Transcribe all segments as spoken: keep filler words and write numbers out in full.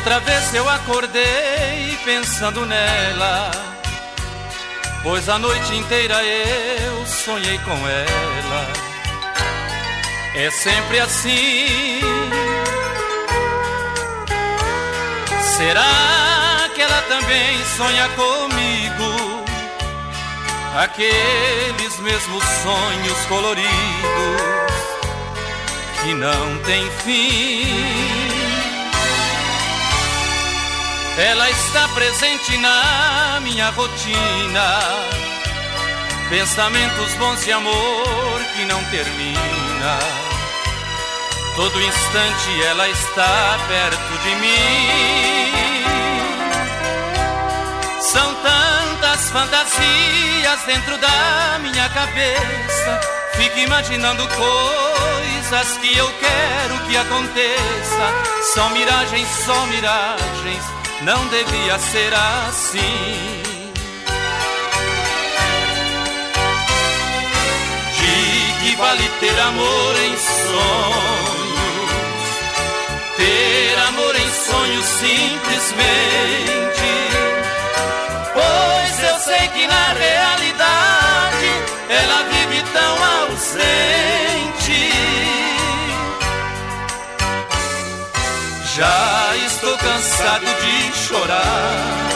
Outra vez eu acordei pensando nela, pois a noite inteira eu sonhei com ela. É sempre assim. Será que ela também sonha comigo? Aqueles mesmos sonhos coloridos que não tem fim. Ela está presente na minha rotina, pensamentos bons de amor que não termina. Todo instante ela está perto de mim. São tantas fantasias dentro da minha cabeça, fico imaginando coisas que eu quero que aconteça. São miragens, só miragens, não devia ser assim. De que vale ter amor em sonhos, ter amor em sonhos simplesmente, pois eu sei que na realidade ela vive tão ausente. Já estou cansado de chorar,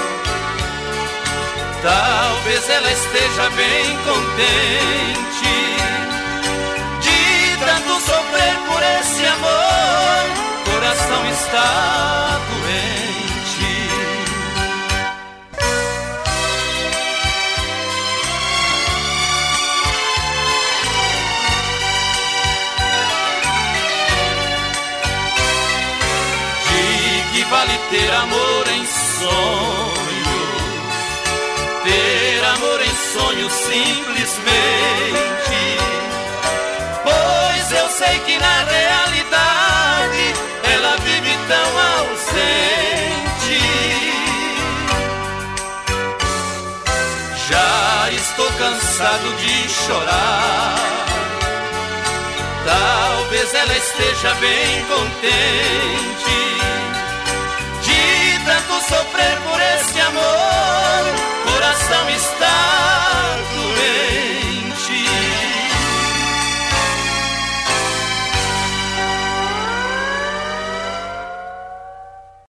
talvez ela esteja bem contente de tanto sofrer por esse amor. Coração está doente. Vale ter amor em sonhos, ter amor em sonhos simplesmente, pois eu sei que na realidade ela vive tão ausente. Já estou cansado de chorar, talvez ela esteja bem contente tanto sofrer por esse amor. Coração está